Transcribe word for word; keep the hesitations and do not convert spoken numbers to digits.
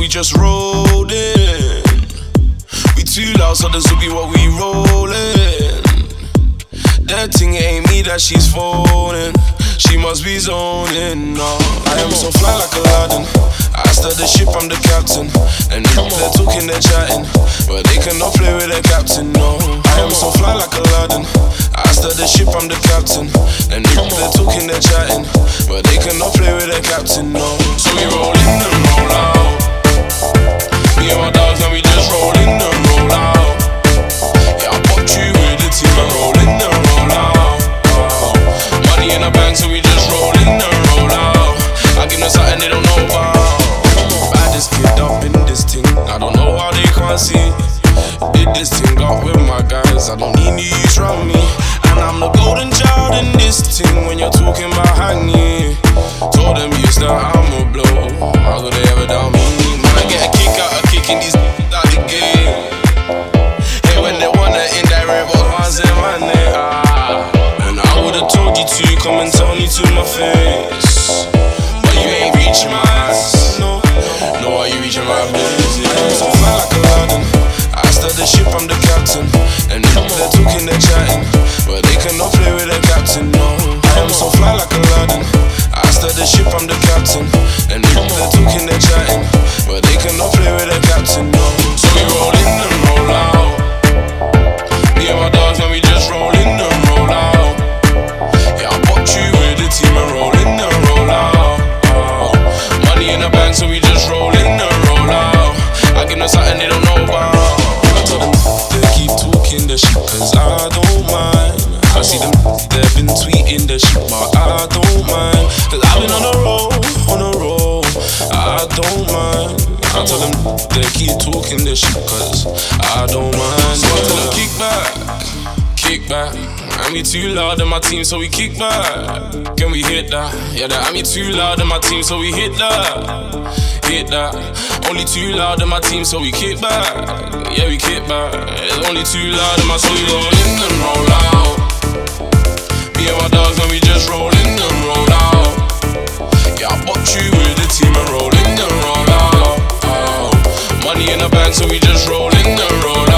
just rolled in. We too loud, so this will be what we rollin'. That thing ain't me that she's phoning. She must be zoning, no. I am so fly like Aladdin. I started the ship, I'm the captain. And they're talking, they're chatting, but they cannot play with their captain, no. I am so fly like Aladdin. I started the ship, I'm the captain. And they're talking, they're chatting, but they cannot play with their captain, no. So we roll in and roll out. Me and my dogs, now we just roll in and roll out. Yeah, I popped you with the team and roll in and roll out. Oh. Money in the bank, so we just roll in and roll out. I give them something they don't know about. Baddest kid up in this thing, I don't know how they can't see. Did this thing up with my guys, I don't need news from me. And I'm the golden child in this thing when you're talking about hanging. Told them yes that I'm a blow, how could they ever doubt me? Man, I get a kick out of kicking these out the game. Hey, when they wanna indirect, but can't say my name. Ah. And I would've told you to come and tell me to my face, but you ain't reaching my ass. No, no, are you reaching my business? I'm so fly like Aladdin. I started the ship, I'm the captain. And they're talking, they're chatting, but they cannot play with their captain, no. I am so fly like Aladdin. I started the ship, I'm the captain. And they're talking, they're chatting, but they cannot play with their captain, no. So we roll in and roll out. Me and my dogs, now we just roll in and roll out. Yeah, I popped you with the team and roll in and roll out. Oh. Money in the bank, so we just roll in and roll out. I give them something they don't know about. I told them they keep talking the shit, cause I don't mind. I see them, they've been tweeting the shit, but I don't mind. Cause I've been on the road, on the road, I don't mind. I tell them they keep talking the shit, cause I don't mind. So I tell them kick back, kick back. And we too loud in my team, so we kick back. Can we hit that? Yeah, that and me too loud in my team, so we hit that. Hit that. Only too loud in my team, so we kick back. Yeah, we kick back. It's only too loud in my so we roll in and roll out. Me and my dogs, now we just roll in and roll out. Yeah, I popped you with the team and roll in and roll out. Oh. Money in the bank, so we just roll in and roll out.